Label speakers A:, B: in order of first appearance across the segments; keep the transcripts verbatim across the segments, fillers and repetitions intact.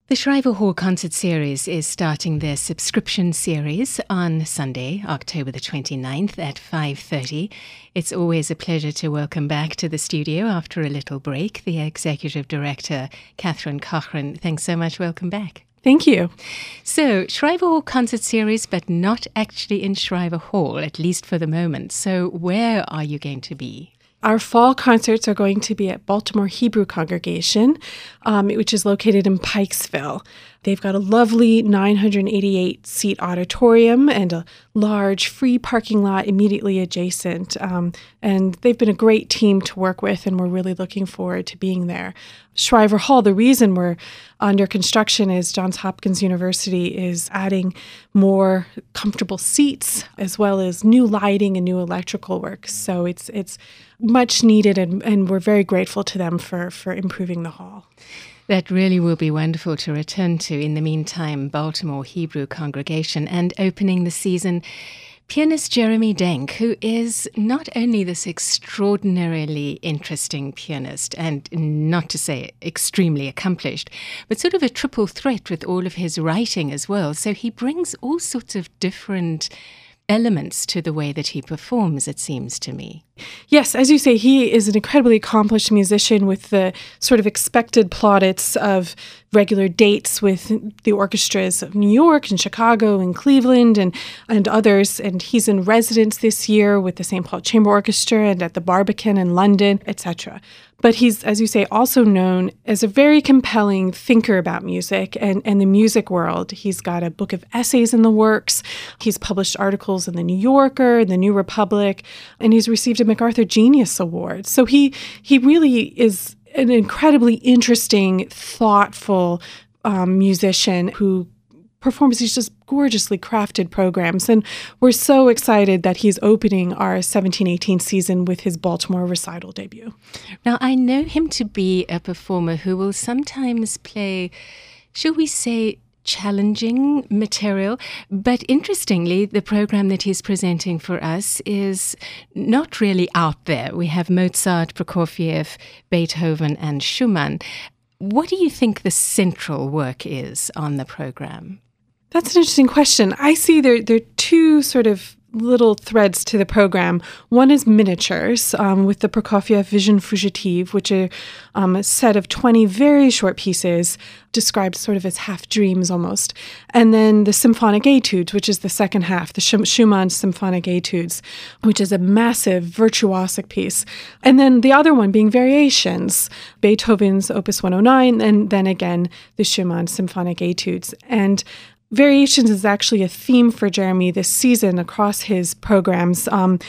A: The Shriver Hall Concert Series is starting their subscription series on Sunday, October the twenty-ninth at five thirty. It's always a pleasure to welcome back to the studio after a little break the Executive Director, Catherine Cochrane. Thanks so much. Welcome back.
B: Thank you.
A: So, Shriver Hall Concert Series, but not actually in Shriver Hall, at least for the moment. So, where are you going to be?
B: Our fall concerts are going to be at Baltimore Hebrew Congregation, um, which is located in Pikesville. They've got a lovely nine hundred eighty-eight seat auditorium and a large free parking lot immediately adjacent. Um, and they've been a great team to work with, and we're really looking forward to being there. Shriver Hall, the reason we're under construction is Johns Hopkins University is adding more comfortable seats as well as new lighting and new electrical work. So it's it's much needed, and, and we're very grateful to them for, for improving the hall.
A: That really will be wonderful to return to. In the meantime, Baltimore Hebrew Congregation, and opening the season, pianist Jeremy Denk, who is not only this extraordinarily interesting pianist, and not to say extremely accomplished, but sort of a triple threat with all of his writing as well. So he brings all sorts of different elements to the way that he performs, it seems to me.
B: Yes, as you say, he is an incredibly accomplished musician with the sort of expected plaudits of regular dates with the orchestras of New York and Chicago and Cleveland and, and others. And he's in residence this year with the Saint Paul Chamber Orchestra and at the Barbican in London, et cetera. But he's, as you say, also known as a very compelling thinker about music and, and the music world. He's got a book of essays in the works. He's published articles in The New Yorker, The New Republic, and he's received a MacArthur Genius Award. So he he really is an incredibly interesting, thoughtful um, musician who performs these just gorgeously crafted programs. And we're so excited that he's opening our seventeen eighteen season with his Baltimore recital debut.
A: Now, I know him to be a performer who will sometimes play, shall we say, challenging material. But interestingly, the program that he's presenting for us is not really out there. We have Mozart, Prokofiev, Beethoven, and Schumann. What do you think the central work is on the program?
B: That's an interesting question. I see there, there are two sort of little threads to the program. One is miniatures um, with the Prokofiev Vision Fugitive, which are um, a set of twenty very short pieces described sort of as half dreams almost. And then the Symphonic Etudes, which is the second half, the Schumann Symphonic Etudes, which is a massive virtuosic piece. And then the other one being variations, Beethoven's Opus one oh nine, and then again the Schumann Symphonic Etudes. And Variations is actually a theme for Jeremy this season across his programs. Um,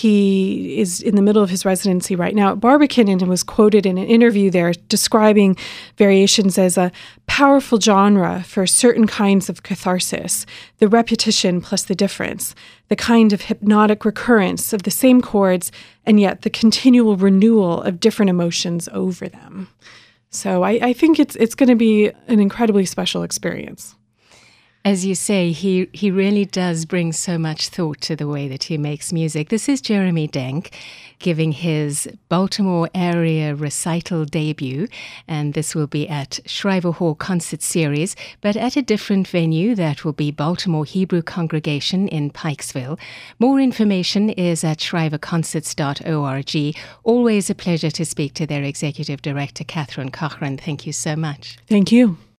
B: he is in the middle of his residency right now at Barbican and was quoted in an interview there describing Variations as a powerful genre for certain kinds of catharsis, the repetition plus the difference, the kind of hypnotic recurrence of the same chords and yet the continual renewal of different emotions over them. So I, I think it's it's going to be an incredibly special experience.
A: As you say, he, he really does bring so much thought to the way that he makes music. This is Jeremy Denk giving his Baltimore area recital debut, and this will be at Shriver Hall Concert Series, but at a different venue. That will be Baltimore Hebrew Congregation in Pikesville. More information is at shriver concerts dot org. Always a pleasure to speak to their Executive Director, Catherine Cochrane. Thank you so much.
B: Thank you.